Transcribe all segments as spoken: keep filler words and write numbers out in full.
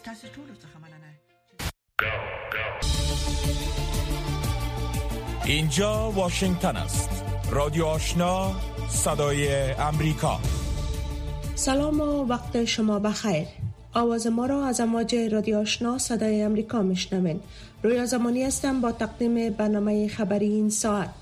تاسو ټول څخه مننه. اینجا واشنگتن است. رادیو آشنا، صدای امریکا. سلام و وقت شما بخیر. آواز ما را از امواج رادیو آشنا صدای امریکا میشنوین. رویا زمانی هستم با تقدیم برنامه خبری این ساعت.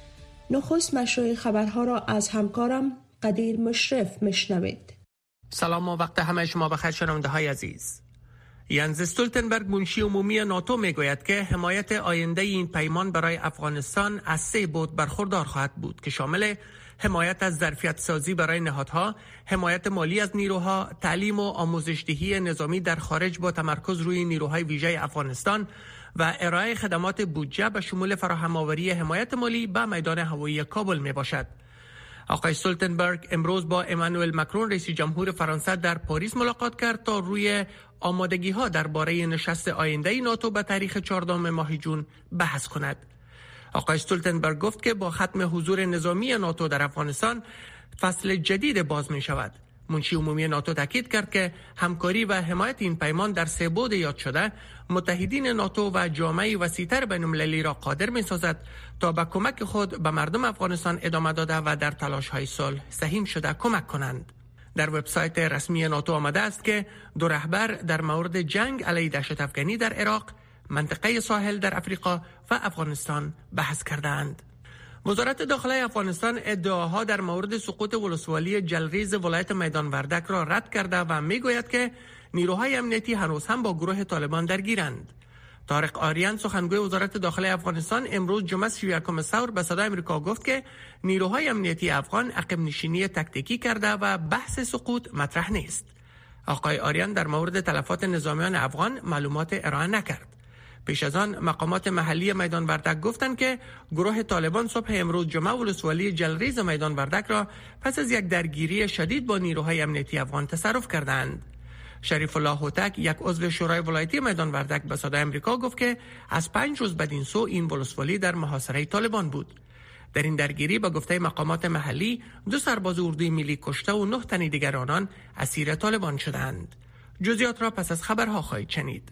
نخست مشروع خبرها را از همکارم قدیر مشرف میشنوید. سلام و وقت همه شما بخیر شنونده های عزیز. ینز استولتنبرگ منشی عمومی ناتو میگوید که حمایت آینده این پیمان برای افغانستان از سه بود برخوردار خواهد بود که شامل حمایت از ظرفیت سازی برای نهادها، حمایت مالی از نیروها، تعلیم و آموزش‌دهی نظامی در خارج با تمرکز روی نیروهای ویژه افغانستان و ارائه خدمات بودجه به شمول فراهم‌آوری حمایت مالی به میدان هوایی کابل می باشد. آقای استولتنبرگ امروز با امانوئل مکرون رئیس جمهور فرانسه در پاریس ملاقات کرد تا روی آمادگی‌ها درباره نشست آینده ناتو به تاریخ چهاردهم ماه جون بحث کند. آقای استولتنبرگ گفت که با ختم حضور نظامی ناتو در افغانستان فصل جدید باز می شود. منشی عمومی ناتو تاکید کرد که همکاری و حمایت این پیمان در سه بعد یاد شده متحدین ناتو و جامعه وسیع‌تر بین‌المللی را قادر می‌سازد تا با کمک خود به مردم افغانستان ادامه داده و در تلاش‌های صلح سهیم شده کمک کنند. در وبسایت رسمی ناتو آمده است که دو رهبر در مورد جنگ علیه دهشت افغانی در عراق، منطقه ساحل در افریقا و افغانستان بحث کردند. وزارت داخلی افغانستان ادعاها در مورد سقوط ولسوالی جلریز ولایت میدان وردک را رد کرده و میگوید که نیروهای امنیتی هنوز هم با گروه طالبان درگیرند. طارق آریان سخنگوی وزارت داخلی افغانستان امروز جمعه سی و یکم ثور به صدای آمریکا گفت که نیروهای امنیتی افغان عقب نشینی تکتیکی کرده و بحث سقوط مطرح نیست. آقای آریان در مورد تلفات نظامیان افغان معلومات ارائه نکرد. پیش از آن مقامات محلی میدان وردک گفتند که گروه طالبان صبح امروز جمعه ولسوالی جلریز میدان وردک را پس از یک درگیری شدید با نیروهای امنیتی افغان تصرف کردند. شریف الله هوتک یک عضو شورای ولایتی میدان وردک به صدای آمریکا گفت که از پنج روز بدین سو این ولسوالی در محاصره طالبان بود. در این درگیری با گفته مقامات محلی دو سرباز اردوی ملی کشته و نه تن دیگر آنان اسیر طالبان شدند. جزئیات را پس از خبرها خواهید شنید.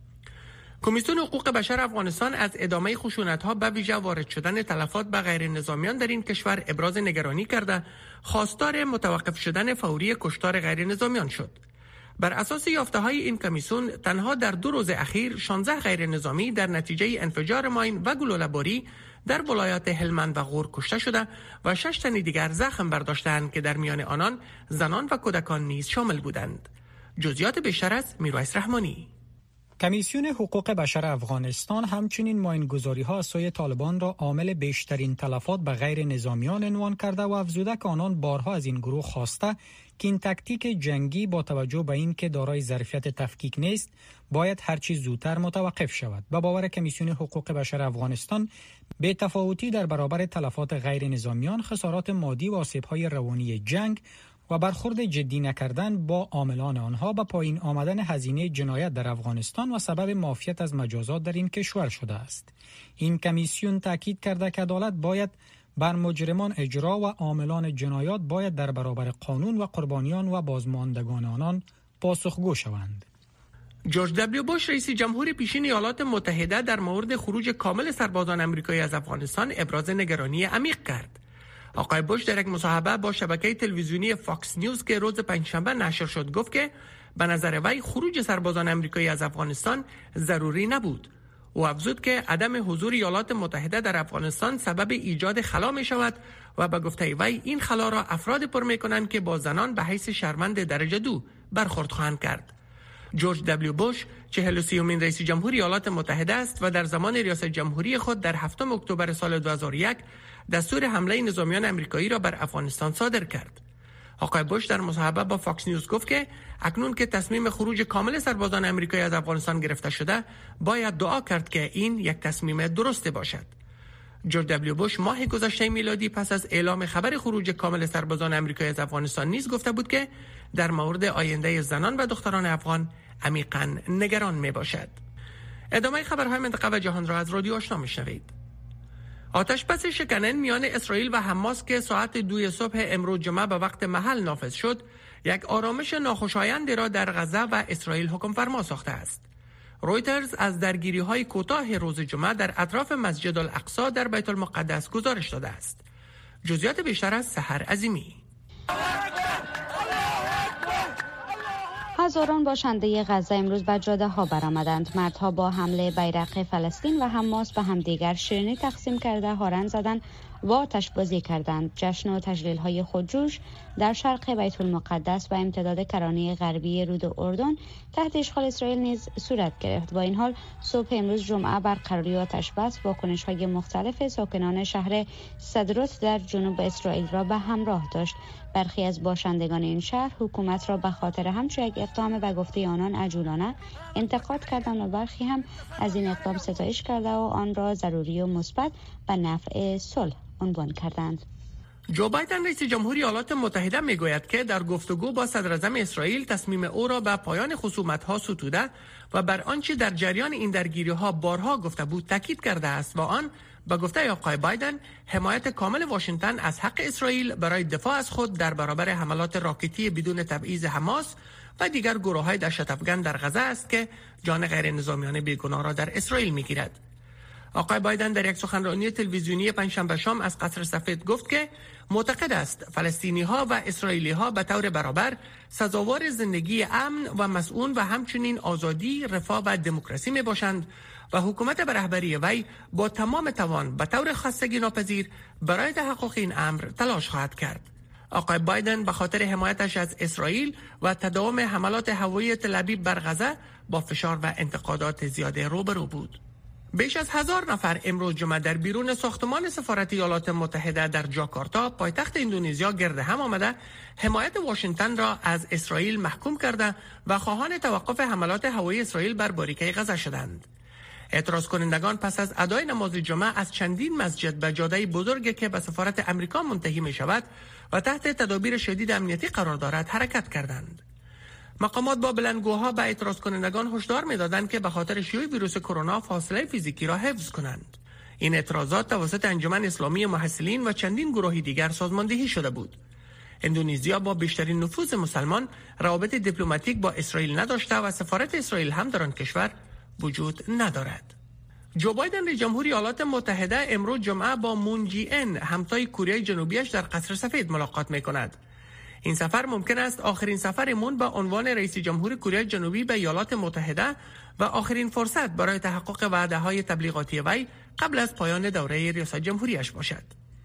کمیسیون حقوق بشر افغانستان از ادامه خشونت‌ها به ویژه وارد شدن تلفات به غیر نظامیان در این کشور ابراز نگرانی کرده خواستار متوقف شدن فوری کشتار غیر نظامیان شد. بر اساس یافته‌های این کمیسیون تنها در دو روز اخیر شانزده غیر نظامی در نتیجه انفجار ماین و گلوله‌باری در ولایات هلمند و غور کشته شده و شش تن دیگر زخم برداشتند که در میان آنان زنان و کودکان نیز شامل بودند. جزئیات بیشتر از میرویس رحمانی. کمیسیون حقوق بشر افغانستان همچنین ماینگذاری‌ها از سوی طالبان را عامل بیشترین تلفات به غیر نظامیان عنوان کرده و افزوده که آنان بارها از این گروه خواسته که این تاکتیک جنگی با توجه به این که دارای ظرفیت تفکیک نیست باید هرچی زودتر متوقف شود. به باور کمیسیون حقوق بشر افغانستان بی تفاوتی در برابر تلفات غیر نظامیان، خسارات مادی و آسیب‌های روانی جنگ و برخورد جدی نکردن با عاملان آنها به پایین آمدن هزینه جنایت در افغانستان و سبب معافیت از مجازات در این کشور شده است. این کمیسیون تاکید کرده که عدالت باید بر مجرمان اجرا و عاملان جنایات باید در برابر قانون و قربانیان و بازماندگان آنان پاسخگو شوند. جورج دبلیو بوش رئیس جمهور پیشین ایالات متحده در مورد خروج کامل سربازان آمریکایی از افغانستان ابراز نگرانی عمیق کرد. آقای بوش در یک مصاحبه با شبکه تلویزیونی فاکس نیوز که روز پنجشنبه نشر شد گفت که به نظر وی خروج سربازان آمریکایی از افغانستان ضروری نبود. او افزود که عدم حضور ایالات متحده در افغانستان سبب ایجاد خلا می شود و به گفته وی این خلا را افراد پر می کنند که با زنان به حیث شرمند درجه دو برخورد خواهند کرد. جورج دبلیو بوش چهل و سیومین رئیس جمهور ایالات متحده است و در زمان ریاست جمهوری خود در هفتم اکتبر سال دو هزار و یک دستور حمله نظامیان آمریکایی را بر افغانستان صادر کرد. آقای بوش در مصاحبه با فاکس نیوز گفت که اکنون که تصمیم خروج کامل سربازان آمریکایی از افغانستان گرفته شده، باید دعا کرد که این یک تصمیم درسته باشد. جورج دبلیو بوش ماه گذشته میلادی پس از اعلام خبر خروج کامل سربازان آمریکایی از افغانستان نیز گفته بود که در مورد آینده زنان و دختران افغان عمیقاً نگران می باشد. ادامه خبرهای منطقه و جهان را از رادیو آشنا میشنوید. آتش بس شکنن میان اسرائیل و حماس که ساعت دوی صبح امروز جمعه به وقت محل نافذ شد، یک آرامش ناخوشایندی را در غزه و اسرائیل حکم فرما ساخته است. رویترز از درگیری‌های کوتاه روز جمعه در اطراف مسجد الاقصی در بیت المقدس گزارش داده است. جزئیات بیشتر از سحر عظیمی. هزاران باشنده غزه امروز به جاده ها برآمدند. مردها با حمله بیرق فلسطین و حماس به همدیگر شیرینی تقسیم کرده هارن زدند و آتش بازی کردند. جشن و تجلیل های خودجوش در شرق بیت المقدس و امتداد کرانه غربی رود اردن تحت اشغال اسرائیل نیز صورت گرفت. با این حال صبح امروز جمعه برقراری آتش بس واکنش های مختلف ساکنان شهر سدرات در جنوب اسرائیل را به همراه داشت. برخی از باشندگان این شهر حکومت را به خاطر همچون یک اقدام به گفته آنان عجولانه انتقاد کردند و برخی هم از این اقدام ستایش کرده و آن را ضروری و مثبت به نفع صلح عنوان کردند. جو بایدن رئیس جمهوری ایالات متحده میگوید که در گفتگو با صدراعظم اسرائیل تصمیم او را به پایان خصومت‌ها ستوده و بر آنچه در جریان این درگیری‌ها بارها گفته بود تاکید کرده است و آن با گفته آقای بایدن حمایت کامل واشنگتن از حق اسرائیل برای دفاع از خود در برابر حملات راکتی بدون تبعیض حماس و دیگر گروه‌های دهشت‌افکن در غزه است که جان غیر نظامیان بیگناه را در اسرائیل می‌گیرد. آقای بایدن در یک سخنرانی تلویزیونی پنجشنبه شام از قصر سفید گفت که معتقد است فلسطینی‌ها و اسرائیلی‌ها به طور برابر سزاوار زندگی امن و مسئول و همچنین آزادی، رفاه و دموکراسی میباشند و حکومت به رهبری وی با تمام توان به طور خستگی ناپذیر برای تحقق این امر تلاش خواهد کرد. آقای بایدن به خاطر حمایتش از اسرائیل و تداوم حملات هوایی تل ابیب بر غزه با فشار و انتقادات زیاده روبرو بود. بیش از هزار نفر امروز جمعه در بیرون ساختمان سفارت ایالات متحده در جاکارتا پایتخت اندونزیا گرد هم آمده حمایت واشنگتن را از اسرائیل محکوم کرده و خواهان توقف حملات هوایی اسرائیل بر باریکه غزه شدند. اعتراض کنندگان پس از ادای نماز جمعه از چندین مسجد به جاده بزرگی که به سفارت امریکا منتهی می شود و تحت تدابیر شدید امنیتی قرار دارد حرکت کردند. مقامات با بلندگوها به اعتراض کنندگان هشدار می‌دادند که به خاطر شیوع ویروس کرونا فاصله فیزیکی را حفظ کنند. این اعتراضات توسط انجمن اسلامی محصلین و چندین گروه دیگر سازماندهی شده بود. اندونزیا با بیشترین نفوذ مسلمان روابط دیپلماتیک با اسرائیل نداشته و سفارت اسرائیل هم در آن کشور وجود ندارد. جو بایدن رئیس جمهوری ایالات متحده امروز جمعه با مون جی ان همتای کره جنوبیش در قصر سفید ملاقات می‌کند. این سفر ممکن است آخرین سفر مون به عنوان رئیس جمهور کره جنوبی به ایالات متحده و آخرین فرصت برای تحقق وعده‌های تبلیغاتی وی قبل از پایان دوره ریاست جمهوریش باشد.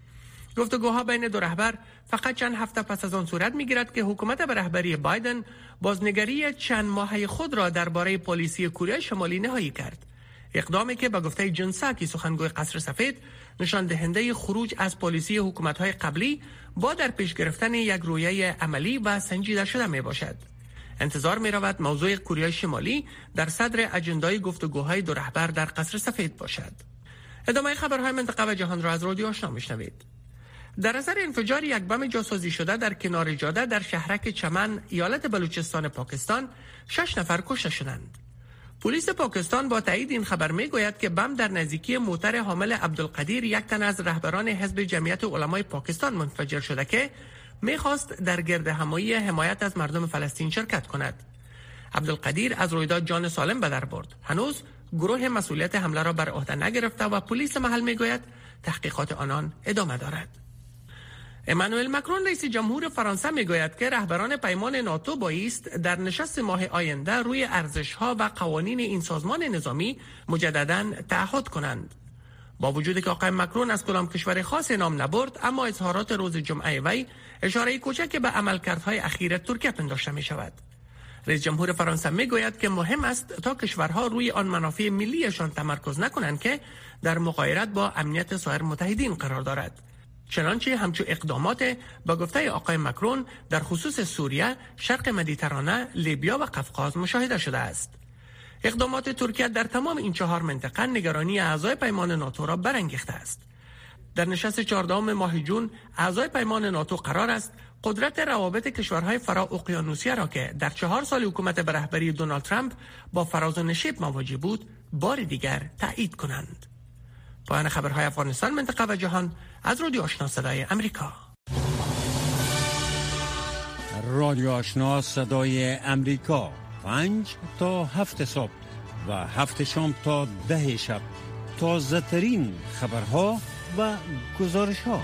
گفتگوها بین دو رهبر فقط چند هفته پس از آن صورت می‌گیرد که حکومت به رهبری بایدن بازنگری چند ماهه خود را درباره پالیسی کره شمالی نهایی کرد. اقدامی که به گفته جن ساکی سخنگوی قصر سفید نشان دهنده خروج از پالیسی حکومت‌های قبلی با در پیش گرفتن یک رویه عملی و سنجیده شده می باشد. انتظار می رود موضوع کره شمالی در صدر اجندای گفتگوهای دو رهبر در قصر سفید باشد. ادامه خبرهای منطقه و جهان را از رادیو آشنا میشنوید. در اثر انفجار یک بم جاسازی شده در کنار جاده در شهرک چمن ایالت بلوچستان پاکستان شش نفر کشته شدند. پلیس پاکستان با تایید این خبر میگوید که بم در نزدیکی موتر حامل عبدالقدیر یک تن از رهبران حزب جمعیت علمای پاکستان منفجر شده که میخواست در گرد همایی حمایت از مردم فلسطین شرکت کند. عبدالقدیر از رویداد جان سالم به در برد. هنوز گروه مسئولیت حمله را بر عهده نگرفته و پلیس محل میگوید تحقیقات آنان ادامه دارد. امانوئل مکرون رئیس جمهور فرانسه میگوید که رهبران پیمان ناتو بایست در نشست ماه آینده روی ارزش‌ها و قوانین این سازمان نظامی مجدداً تعهد کنند. با وجودی که آقای مکرون از کدام کشور خاص نام نبرد، اما اظهارات روز جمعه وی اشاره کوچک به عملکردهای اخیر ترکیه پنداشته می شود. رئیس جمهور فرانسه میگوید که مهم است تا کشورها روی آن منافع ملیشان تمرکز نکنند که در مغایرت با امنیت سایر متحدین قرار دارد. چنانچه همچون اقدامات با گفته آقای مکرون در خصوص سوریه، شرق مدیترانه، لیبیا و قفقاز مشاهده شده است. اقدامات ترکیه در تمام این چهار منطقه نگرانی اعضای پیمان ناتو را برانگیخته است. در نشست چهاردهم ماه جون اعضای پیمان ناتو قرار است قدرت روابط کشورهای فرا اقیانوسیه را که در چهار سال حکومت به رهبری دونالد ترامپ با فراز و نشیب مواجه بود بار دیگر تایید کنند. پایان خبرهای افغانستان، منطقه و جهان از رادیو آشنا صدای امریکا. رادیو آشنا صدای امریکا، پنج تا هفت صبح و هفت شام تا ده شب، تازه ترین خبرها و گزارش ها.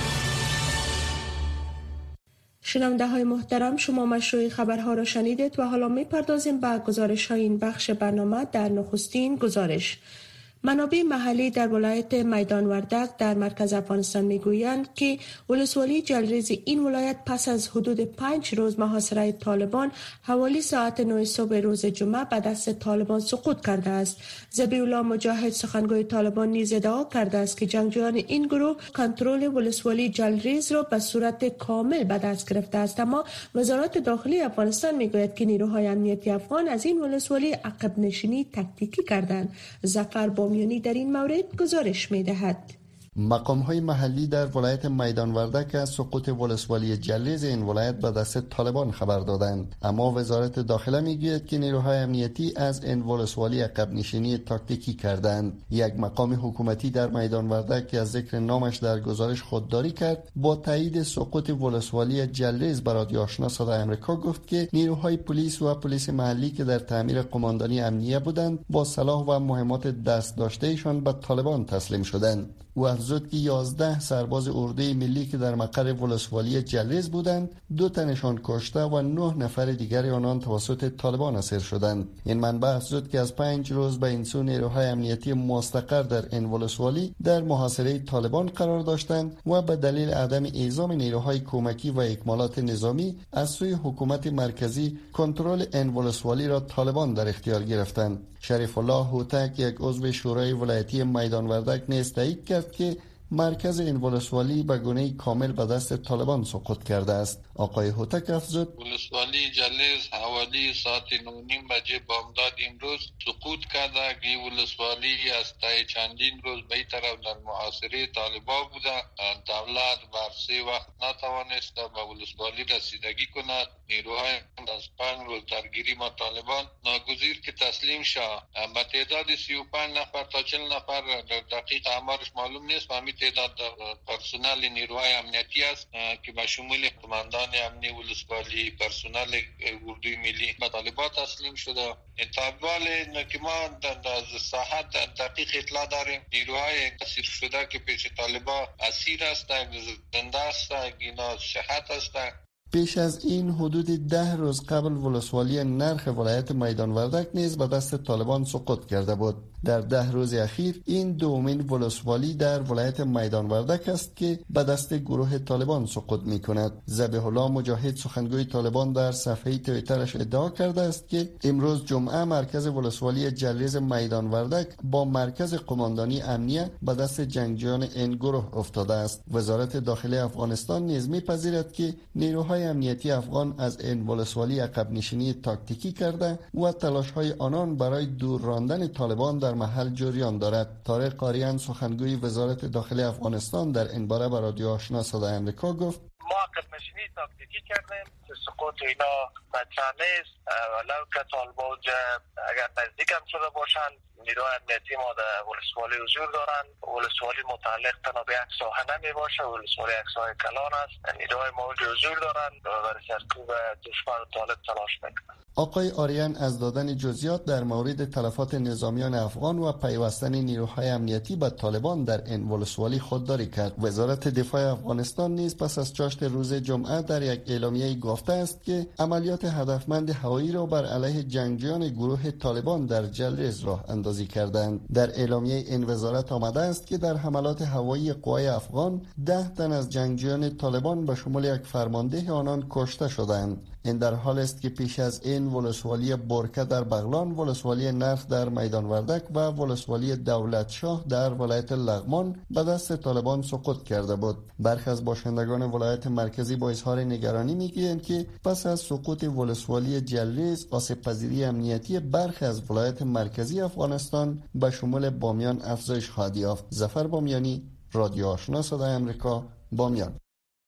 شنونده های محترم، شما مشروع خبرها را شنیدید و حالا می پردازیم به گزارش های این بخش برنامه. در نخستین گزارش، منابع محلی در ولایت میدان وردک در مرکز افغانستان میگویند که ولسوالی جلریز این ولایت پس از حدود پنج روز محاصره طالبان حوالی ساعت نه صبح روز جمعه به دست طالبان سقوط کرده است. ذبیح الله مجاهد سخنگوی طالبان نیز ادعا کرده است که جنگجویان این گروه کنترل ولسوالی جلریز را به صورت کامل به دست گرفته است، اما وزارت داخلی افغانستان میگوید که نیروهای امنیتی افغان از این ولسوالی عقب نشینی تاکتیکی کردند. ظفر با یعنی در این مورد گزارش می‌دهد. مقام‌های محلی در ولایت میدان وردک از سقوط ولسوالی جلریز این ولایت به دست طالبان خبر دادند، اما وزارت داخله میگوید که نیروهای امنیتی از این ولسوالی عقب نشینی تاکتیکی کردند. یک مقام حکومتی در میدان وردک که از ذکر نامش در گزارش خودداری کرد، با تایید سقوط ولسوالی جلریز به رادیو آشنا صدای آمریکا گفت که نیروهای پلیس و پلیس محلی که در تعمیر قماندانی امنیه بودند با سلاح و مهمات دست داشتهشان به طالبان تسلیم شدند. او افزود که یازده سرباز اردوی ملی که در مقر ولسوالی جلریز بودند، دو تنشان کشته و نه نفر دیگر آنان توسط طالبان اسیر شدند. این منبع افزود که از پنج روز به این سو نیروهای امنیتی مستقر در این ولسوالی در محاصره طالبان قرار داشتند و به دلیل عدم اعزام نیروهای کمکی و اکمالات نظامی از سوی حکومت مرکزی کنترل این ولسوالی را طالبان در اختیار گرفتند. شریف الله هوتک، یک عضو شورای ولایتی میدان وردک، نیز تایید کرد که مرکز این ولسوالی به گونه کامل به دست طالبان سقوط کرده است. آقای هوتک افزود ولسوالی جلریز حوالی ساعت نه و نیم بجه بامداد امروز سقوط کرده که ولسوالی از تا چندین روز به طرف در محاصره طالبان بوده. دولت بر سه وقت نتوانست به ولسوالی رسیدگی کند. نیروهای از پنج روز درگیری با طالبان ناگزیر که تسلیم شد. به تعداد سی و پنج نفر تا چهل نفر دقیق آمارش معلوم نیست، به تعداد پرسنل نیروهای امنیتی است که به شمول قماندان امنی ولسوالی، پرسنل اردوی ملی به طالبان تسلیم شده. انتقال که ما از ساحت دقیق اطلاع داریم، نیروهای اسیر شده که پیش طالبان اسیر هستند، زنده هستند، اینا شهادت هستند. پیش از این حدود ده روز قبل ولسوالی نرخ ولایت میدان وردک نیز به دست طالبان سقوط کرده بود. در ده روز اخیر این دومین ولسوالی در ولایت میدان وردک است که به دست گروه طالبان سقوط می کند. ذبیح الله مجاهد سخنگوی طالبان در صفحه توییترش ادعا کرده است که امروز جمعه مرکز ولسوالی جلریز میدان وردک با مرکز قماندانی امنیه به دست جنگجویان این گروه افتاده است. وزارت داخلی افغانستان نیز می‌پذیرد که نیروهای امنیتی افغان از این ولسوالی عقب نشینی تاکتیکی کرده و تلاش‌های آنان برای دور راندن طالبان در محل جریان دارد. طارق قاریان سخنگوی وزارت داخلی افغانستان در این باره به رادیو آشنا صدای آمریکا گفت: ما عقب نشینی تاکتیکی کردیم، سقوط اینا مطرح نیست، ولو که طالبان اگر نزدیک هم شده باشند نیروهای امنیتی ما در ولسوالی حضور دارند. ولسوالی متعلق تنها به یک ساحه نمی باشه، ولسوالی یک ساحه کلان است. نیروهای ما حضور دارند و برای سرکوب دشمن طالب تلاش میکنند. آقای آریان از دادن جزئیات در مورد تلفات نظامیان افغان و پیوستن نیروهای امنیتی به طالبان در این ولسوالی خودداری کرد. وزارت دفاع افغانستان نیز پس از چاشت روز جمعه در یک اعلامیه گفته است که عملیات هدفمند هوایی را بر علیه جنگجویان گروه طالبان در جلریز راه اندازی کردند. در اعلامیه این وزارت آمده است که در حملات هوایی قوای افغان ده تن از جنگجویان طالبان به شمول یک فرمانده آنان کشته شدند. این در حال است که پیش از این ولسوالی برکه در بغلان، ولسوالی نرخ در میدان وردک و ولسوالی دولت شاه در ولایت لغمان به دست طالبان سقوط کرده بود. برخی از باشندگان ولایت مرکزی با اظهار نگرانی میگویند که پس از سقوط ولسوالی جلریز، آسیب پذیری امنیتی برخی از ولایت مرکزی افغانستان به شمول بامیان افزایش خواهد یافت. ظفر بامیانی، رادیو آشنا صدای آمریکا، بامیان.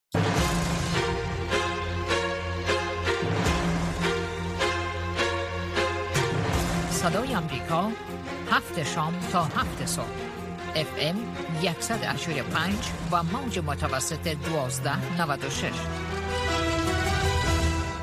صدای آمریکا، هفت شام تا هفت صبح، اف ام صد و هشتاد و پنج و موج متوسط دوازده نود و شش.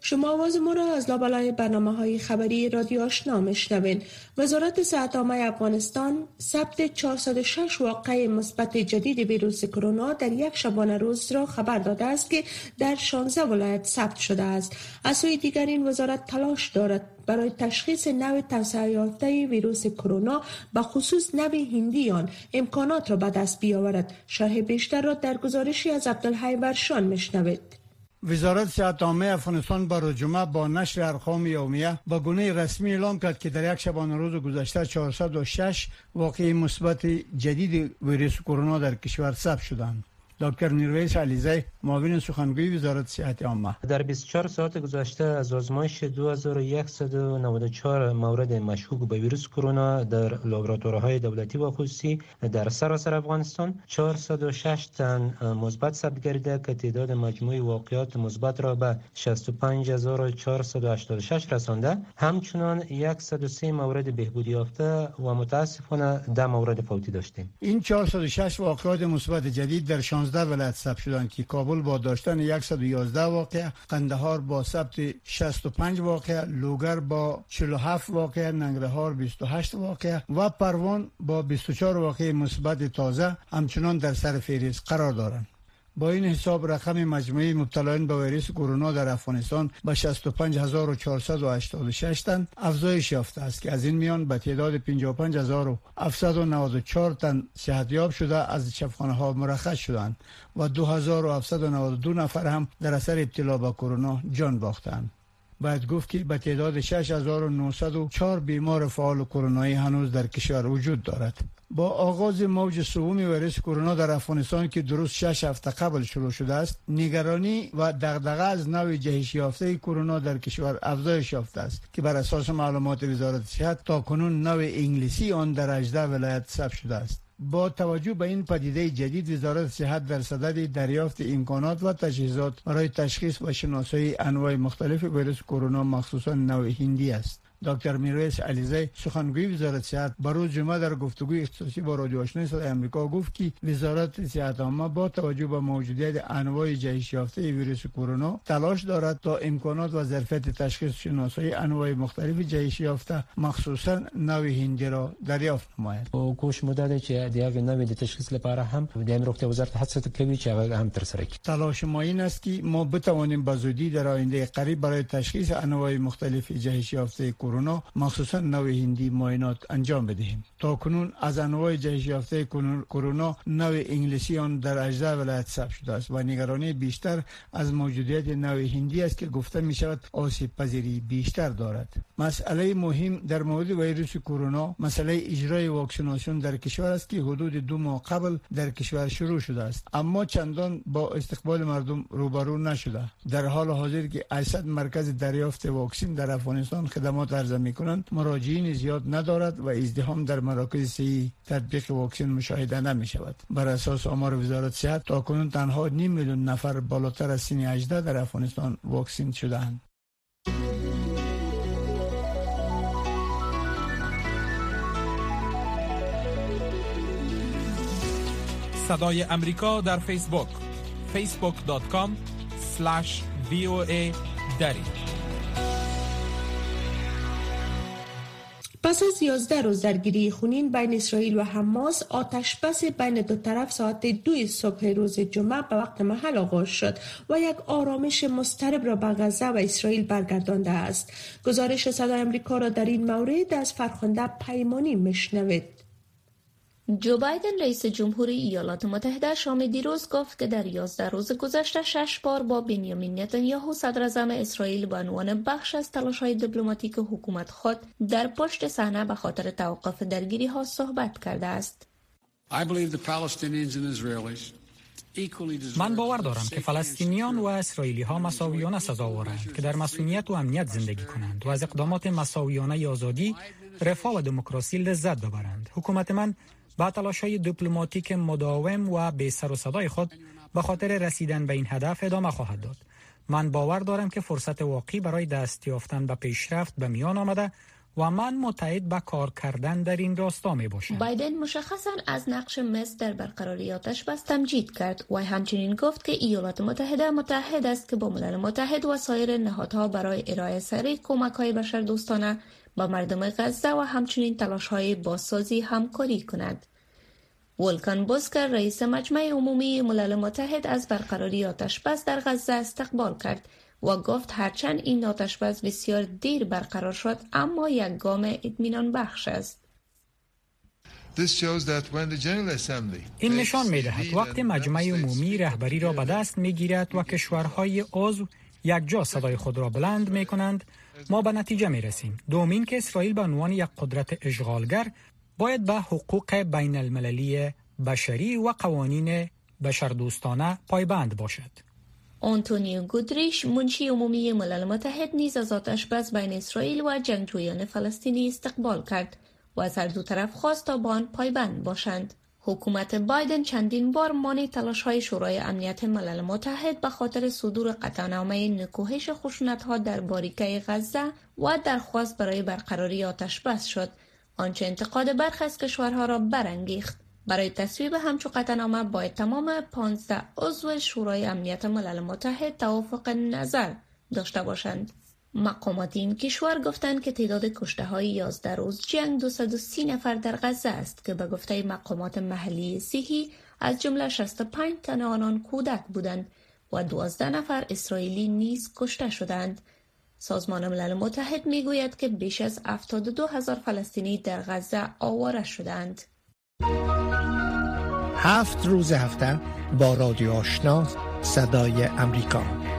شما آواز ما را از لابلای برنامه‌های خبری رادیو آشنا میشنوین. وزارت صحت عامه افغانستان ثبت چهارصد و شش واقعه مثبت جدید ویروس کرونا در یک شبانه روز را خبر داده است که در شانزده ولایت ثبت شده است. از سوی دیگر این وزارت تلاش دارد برای تشخیص نوع توسعه یافته ویروس کرونا به خصوص نوع هندی آن امکانات را به دست بیاورد. شرح بیشتر را در گزارشی از عبدالحی برشان میشنوید. وزارت صحت عامه افغانستان بروز جمعه با نشر ارقام یومیه با گونه رسمی اعلام کرد که در یک شبانه روز گذشته چهارصد و شش واقعه مثبت جدید ویروس کرونا در کشور ثبت شدند. دکتر میرویس علیزی معاون سخنگوی وزارت صحت عامه در بیست و چهار ساعت گذشته از آزمایش دو هزار و صد و نود و چهار مورد مشکوک به ویروس کرونا در لابراتوارهای دولتی و خصوصی در سراسر افغانستان چهارصد و شش تن مثبت ثبت گردیده که تعداد مجموعی واقعات مثبت را به شصت و پنج هزار و چهارصد و هشتاد و شش رسانده. همچنان صد و سه مورد بهبودی یافته و متاسفانه ده مورد فوتی داشتیم. این چهارصد و شش واقعات مثبت جدید در شانزده ولایت ثبت شدند که کابل با داشتن صد و یازده واقعه، قندهار با ثبت شصت و پنج واقعه، لوگر با چهل و هفت واقعه، ننگرهار بیست و هشت واقعه و پروان با بیست و چهار واقعه مثبت تازه همچنان در سر فهرست قرار دارند. با این حساب رقم مجموعی مبتلایان به ویروس کرونا در افغانستان به شصت و پنج هزار و چهارصد و هشتاد و شش تن افزایش یافته است که از این میان به تعداد پنجاه و پنج هزار و هفتصد و نود و چهار تن صحتیاب شده از شفاخانه‌ها مرخص شدند و دو هزار و هفتصد و نود و دو نفر هم در اثر ابتلا به کرونا جان باختند. باید گفت که به تعداد شش هزار و نهصد و چهار بیمار فعال کرونایی هنوز در کشور وجود دارد. با آغاز موج سوم ویروس کرونا در افغانستان که درست شش هفته قبل شروع شده است، نگرانی و دغدغه از نوع جهش یافته کرونا در کشور افزایش یافته است که بر اساس معلومات وزارت صحت تاکنون نوع انگلیسی آن در هجده ولایت ثبت شده است. با توجه به این پدیده جدید، وزارت صحت در صدد دریافت امکانات و تجهیزات برای تشخیص و شناسایی انواع مختلف ویروس کرونا مخصوصا نوع هندی است. دکتر میرویس علیزی سخنگوی وزارت صحت بروز جمعه در گفتگوی اختصاصی با رادیو آشنا صدای آمریکا گفت که وزارت صحت عامه با توجه به موجودیت انواع جهش یافته ویروس کرونا تلاش دارد تا امکانات و ظرفیت تشخیص شناسایی انواع مختلف جهش یافته مخصوصا نوع هندی را دریافت نماید. او کوش مدت چې د هغه نوع د تشخیص لپاره هم د امر روغتیا وزارت هڅه کوي چې هغه هم تر سره کړي. تلاش ما این است که ما بتوانیم به زودی در آینده قریب برای تشخیص انواع مختلف جهش یافته کرونا مخصوصا نوع هندی معاینات انجام بدهیم. تا کنون از انواع جهش یافته کرونا نوع انگلیسی آن در هجده ولایت ثبت شده است و نگرانی بیشتر از موجودیت نوع هندی است که گفته می شود آسیب پذیری بیشتر دارد. مسئله مهم در مورد ویروس کرونا مسئله اجرای واکسیناسیون در کشور است که حدود دو ماه قبل در کشور شروع شده است، اما چندان با استقبال مردم روبرو نشده. در حال حاضر که هشتصد مرکز دریافت واکسن در افغانستان خدمات عرضه می‌کنند، مراجعین زیاد ندارد و ازدحام در مراکز صحی تطبیق واکسن مشاهده نمی‌شود. بر اساس آمار وزارت صحت تاکنون تنها نیم میلیون نفر بالاتر از سن هجده در افغانستان واکسن شده‌اند. صدای امریکا در فیسبوک فیسبوک دات کام اسلش وی او ای دری. پس از یازده روز درگیری خونین بین اسرائیل و حماس، آتش بس بین دو طرف ساعت دو صبح روز جمعه به وقت محل آغاز شد و یک آرامش مضطرب را به غزه و اسرائیل برگردانده است. گزارش صدای امریکا را در این مورد از فرخنده پیمانی میشنوید. جو بایدن رئیس جمهوری ایالات متحده شام دیروز گفت که در یازده روز گذشته شش بار با بنیامین نتانیاهو صدراعظم اسرائیل به عنوان بخش از تلاش‌های دیپلماتیک حکومت خود در پشت صحنه به خاطر توقف درگیری ها صحبت کرده است. من باور دارم که فلسطینیان و اسرائیلی ها مساویانه سزاوارند که در مسئولیت و امنیت زندگی کنند و از اقدامات مساویانه آزادی، رفاه و دموکراسی لذت ببرند. حکومت من با تلاش‌های دیپلماتیک مداوم و بی سر و صدای خود به خاطر رسیدن به این هدف ادامه خواهد داد. من باور دارم که فرصت واقعی برای دست یافتن به پیشرفت به میان آمده و من متعهد به کار کردن در این راستا می باشم. بایدن مشخصاً از نقش مصر در برقراری آتش بس تمجید کرد و همچنین گفت که ایالات متحده متحد است که با ملل متحد و سایر نهادها برای ارائه سریع کمک‌های بشردوستانه با مردم غزه و همچنین تلاش‌های بازسازی همکاری کند. ولکان بوسکر رئیس مجمع عمومی ملل متحد از برقراری آتش بس در غزه استقبال کرد و گفت هرچند این آتش بس بسیار دیر برقرار شد اما یک گام اطمینان بخش است. این نشان می دهد وقتی مجمع عمومی رهبری را به دست می گیرد و کشورهای عضو یک جا صدای خود را بلند می کنند، ما به نتیجه می رسیم. دومین که اسرائیل به عنوان یک قدرت اشغالگر باید به حقوق بین المللی بشری و قوانین بشردوستانه پایبند باشد. آنتونیو گودریش منشی عمومی ملل متحد نیز از آتش بس بین اسرائیل و جنگجویان فلسطینی استقبال کرد و از هر دو طرف خواست تا به آن پایبند باشند. حکومت بایدن چندین بار مانع تلاش‌های شورای امنیت ملل متحد به خاطر صدور قطعنامه نکوهش خشونت‌ها در باریکه غزه و درخواست برای برقراری آتش بس شد، آنچه انتقاد برخی از کشورها را برانگیخت. برای تصویب همچو قطعنامه باید تمام پانزده عضو شورای امنیت ملل متحد توافق نظر داشته باشند. مقامات این کشور گفتند که تعداد کشته‌های یازده روز جنگ دویست و سی نفر در غزه است که به گفته مقامات محلی صحی از جمله شصت و پنج تن آنان کودک بودند و دوازده نفر اسرائیلی نیز کشته شدند. سازمان ملل متحد میگوید که بیش از هفتاد و دو هزار فلسطینی در غزه آواره شدند. هفت روز هفته با رادیو آشنا صدای امریکا.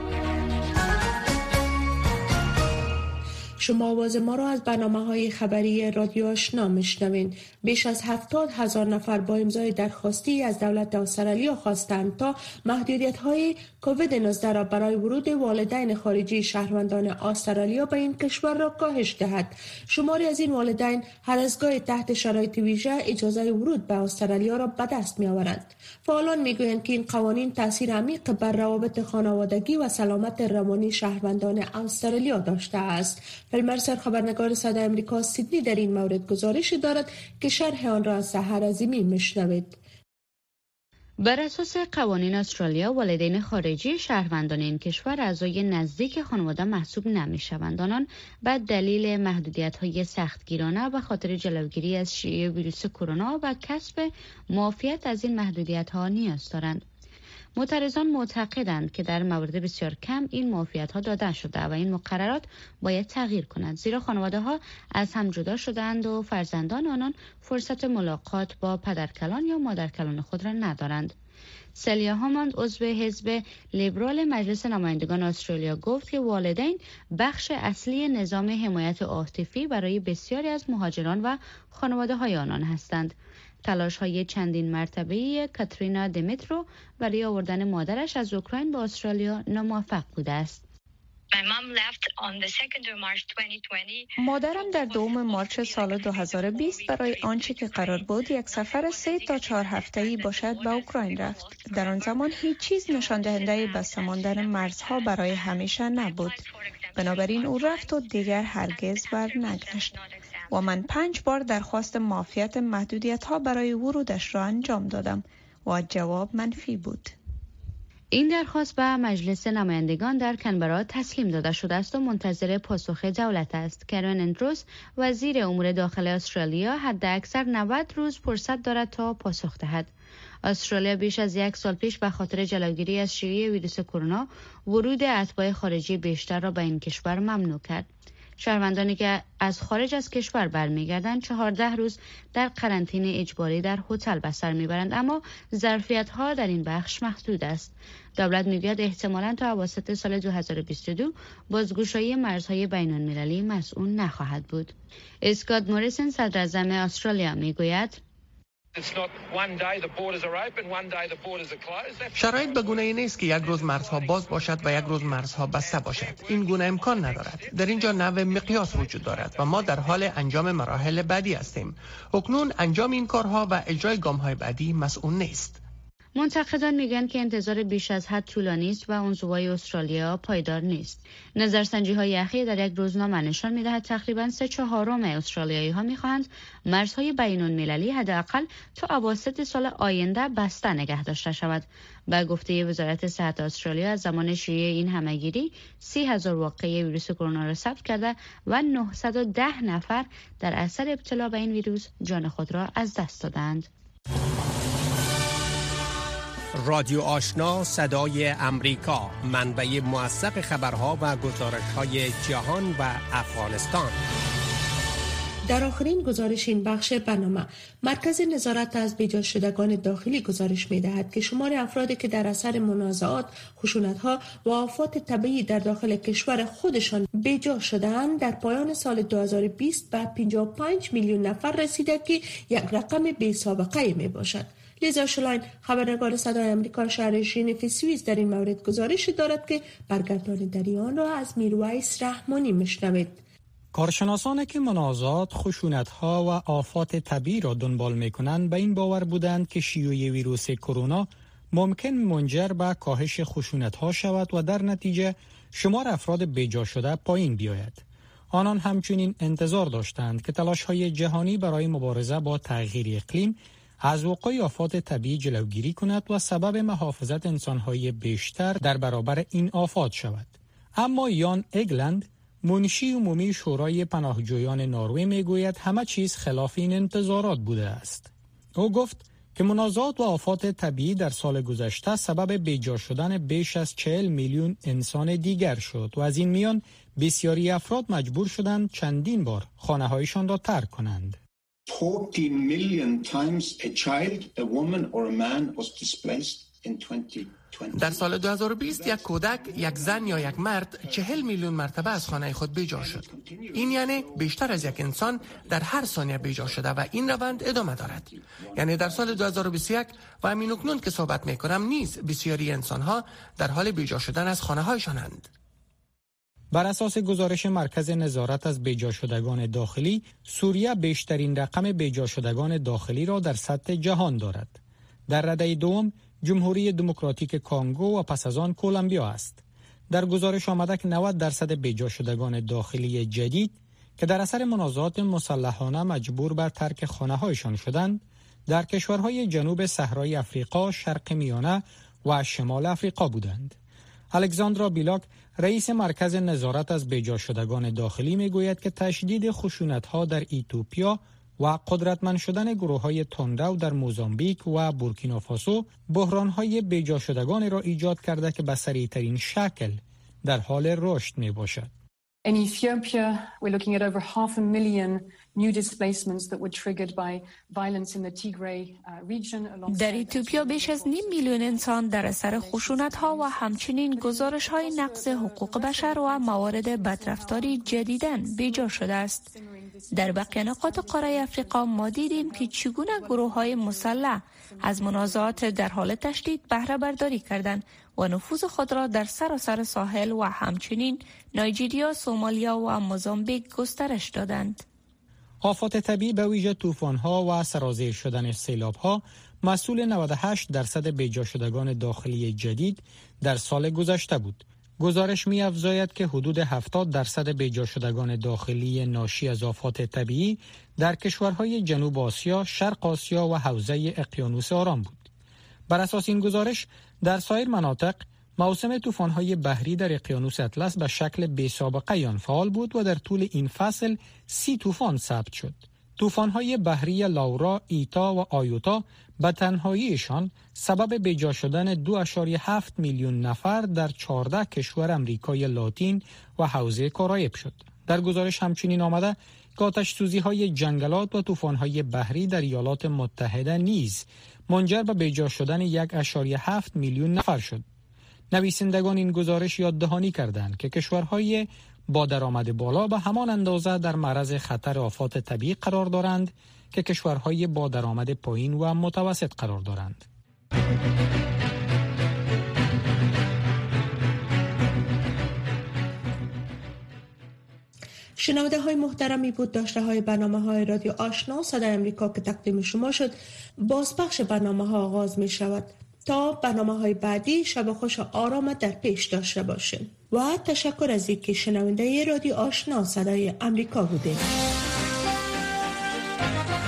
شما آواز ما را از برنامه‌های خبری رادیو آشنا میشنوین. بیش از هفتاد هزار نفر با امضای درخواستی از دولت استرالیا خواستند تا محدودیت‌های کووید نوزده را برای ورود والدین خارجی شهروندان استرالیا به این کشور را کاهش دهد. شماری از این والدین هر از گاهی تحت شرایط ویژه اجازه ورود به استرالیا را به دست می‌آورند. فعالان می‌گویند که این قوانین تأثیر عمیق بر روابط خانوادگی و سلامت روانی شهروندان استرالیا داشته است. فیلمرسر خبرنگار صدای امریکا سیدنی در این مورد گزارشی دارد که شرح آن را از سحر عظیمی میشنوید. بر اساس قوانین استرالیا، والدین خارجی شهروندان این کشور اعضای نزدیک خانواده محسوب نمی‌شوند. آنان به دلیل محدودیت‌های سختگیرانه به خاطر جلوگیری از شیوع ویروس کرونا و کسب معافیت از این محدودیت‌ها نیاز دارند. معترضان معتقدند که در موارد بسیار کم این معافیت‌ها داده شده و این مقررات باید تغییر کنند، زیرا خانواده‌ها از هم جدا شدند و فرزندان آنان فرصت ملاقات با پدرکلان یا مادرکلان خود را ندارند. سلیا هاماند عضو حزب لیبرال مجلس نمایندگان استرالیا گفت که والدین بخش اصلی نظام حمایت عاطفی برای بسیاری از مهاجران و خانواده‌های آنان هستند. تلاش‌های چندین مرتبه‌ای کاترینا دیمیترو برای آوردن مادرش از اوکراین به استرالیا ناموفق بوده است. مادرم در دوم مارچ سال دو هزار و بیست برای آنچه که قرار بود یک سفر سه تا چهار هفته‌ای باشد به اوکراین رفت. در آن زمان هیچ چیز نشان دهنده بسته ماندن مرزها برای همیشه نبود. بنابراین او رفت و دیگر هرگز برنگشت. و من پنج بار درخواست معافیت محدودیت‌ها برای ورودش را انجام دادم و جواب منفی بود. این درخواست به مجلس نمایندگان در کانبرا تسلیم داده شده است و منتظر پاسخ دولت است. کرن اندروس وزیر امور داخل استرالیا حداکثر نود روز فرصت دارد تا پاسخ دهد. استرالیا بیش از یک سال پیش به خاطر جلوگیری از شیوع ویروس کرونا ورود اتباع خارجی بیشتر را به این کشور ممنوع کرد. شهروندانی که از خارج از کشور برمیگردند چهارده روز در قرنطینه اجباری در هتل به سر میبرند، اما ظرفیت‌ها در این بخش محدود است. دولت میگوید احتمالاً تا اواسط سال دو هزار و بیست و دو بازگشایی مرزهای بین‌المللی مسئول نخواهد بود. اسکات موریسن صدر اعظم استرالیا میگوید شرایط به گونه ای نیست که یک روز مرزها باز باشد و یک روز مرزها بسته باشد. این گونه امکان ندارد. در اینجا نوع مقیاس وجود دارد و ما در حال انجام مراحل بعدی هستیم. اکنون انجام این کارها و اجرای گام‌های بعدی مسئول نیست. منتقدان میگن که انتظار بیش از حد طولانی است و انزوای استرالیا پایدار نیست. نظرسنجی های اخیر در یک روزنامه نشان میدهد تقریباً سه چهارم استرالیایی ها میخواهند مرزهای بین المللی حداقل تا اواسط سال آینده بسته نگه داشته شود. با گفته وزارت صحت استرالیا از زمان شیوع این همهگیری سی هزار واقعه ویروس کرونا را ثبت کرده و نهصد و ده نفر در اثر ابتلا به این ویروس جان خود را از دست دادند. رادیو آشنا صدای امریکا، منبع موثق خبرها و گزارش‌های جهان و افغانستان. در آخرین گزارش این بخش برنامه، مرکز نظارت از بیجا شدگان داخلی گزارش می‌دهد که شمار افرادی که در اثر منازعات، خشونت‌ها و آفات طبیعی در داخل کشور خودشان بیجا شدند در پایان سال دو هزار و بیست به پنجاه و پنج میلیون نفر رسیده که یک رقم بی سابقه میباشد. لیزا شلاین، خبرنگار صدای آمریکا شهر ژنو سوئیس، در این مورد گزارش دارد که برگردان در آن را از میرویس رحمانی میشنوید. کارشناسانی که منازعات، خشونت‌ها و آفات طبیعی را دنبال می‌کنند به این باور بودند که شیوع ویروس کرونا ممکن منجر به کاهش خشونت‌ها شود و در نتیجه شمار افراد بیجا شده پایین بیاید. آنان همچنین انتظار داشتند که تلاش‌های جهانی برای مبارزه با تغییر اقلیم از وقوع آفات طبیعی جلوگیری کند و سبب محافظت انسان‌های بیشتر در برابر این آفات شود. اما یان اگلند، منشی عمومی شورای پناهجویان نروژ، میگوید همه چیز خلاف این انتظارات بوده است. او گفت که منازعات و آفات طبیعی در سال گذشته سبب بیجا شدن بیش از چهل میلیون انسان دیگر شد و از این میان بسیاری افراد مجبور شدند چندین بار خانه‌هایشان را ترک کنند. forty million times a child, a woman or a man was displaced in twenty twenty. در سال دو هزار و بیست یک کودک، یک زن یا یک مرد چهل میلیون مرتبه از خانه خود بیجا شد. این یعنی بیشتر از یک انسان در هر ثانیه بیجا شده و این روند ادامه دارد. یعنی در سال دو هزار و بیست و یک و همین اکنون که صحبت میکنم نیز بسیاری انسانها در حال بیجا شدن از خانه هایشانند. بر اساس گزارش مرکز نظارت از بیجا شدگان داخلی، سوریه بیشترین رقم بیجا شدگان داخلی را در سطح جهان دارد. در رده دوم جمهوری دموکراتیک کانگو و پس از آن کلمبیا است. در گزارش آمده که نود درصد بیجا شدگان داخلی جدید که در اثر منازعات مسلحانه مجبور بر ترک خانه‌هایشان شدند، در کشورهای جنوب صحرای افریقا، شرق میانه و شمال افریقا بودند. الکساندرا بیلاک، رئیس مرکز نظارت از بیجا شدگان داخلی، میگوید که تشدید خشونت‌ها در ایتوپیا و قدرتمند شدن گروه‌های تندرو در موزامبیک و بورکینافاسو بحران‌های بیجا شدگان را ایجاد کرده که به سریع‌ترین شکل در حال رشد میباشد. In Ethiopia, we're looking at over half a million new displacements that were triggered by violence in the Tigray region. در ایتوپیا بیش از نیم میلیون انسان در اثر خشونت‌ها و همچنین گزارش‌های نقض حقوق بشر و موارد بدرفتاری جدیداً بیجا شده است. در بقیه نقاط قاره افریقا ما دیدیم که چگونه گروه‌های مسلح از منازعات در حال تشدید بهره برداری کردند و نفوذ خود را در سراسر ساحل و همچنین نایجریا، سومالیا و موزامبیک گسترش دادند. آفات طبیعی به ویژه طوفان‌ها و سرازیر شدن سیلاب‌ها مسئول نود و هشت درصد بیجا شدگان داخلی جدید در سال گذشته بود. گزارش می‌افزاید که حدود هفتاد درصد بیجا شدگان داخلی ناشی از آفات طبیعی در کشورهای جنوب آسیا، شرق آسیا و حوزه اقیانوس آرام بود. بر اساس این گزارش در سایر مناطق موسم طوفان‌های بحری در اقیانوس اطلس به شکل بی‌سابقه آن فعال بود و در طول این فصل سی طوفان ثبت شد. طوفان‌های بحری لاورا، ایتا و آیوتا به تنهاییشان سبب بیجا شدن دو ممیز هفت میلیون نفر در چهارده کشور امریکای لاتین و حوزه کارائیب شد. در گزارش همچنین آمده که آتش‌سوزی‌های جنگلات و طوفان‌های بحری در ایالات متحده نیز منجر به بیجا شدن یک ممیز هفت میلیون نفر شد. نویسندگان این گزارش یاددهانی کردند که کشورهای با درآمد بالا به همان اندازه در معرض خطر آفات طبیعی قرار دارند که کشورهای با درآمد پایین و متوسط قرار دارند. شنونده های محترمی بود داشته های برنامه های رادیو آشنا صدای امریکا که تقدیم شما شد. بازپخش برنامه ها آغاز می شود. تا برنامه‌های بعدی شب خوش آرام در پیش داشته باشین و تشکر از اینکه شنونده رادیو آشنا صدای امریکا بودید.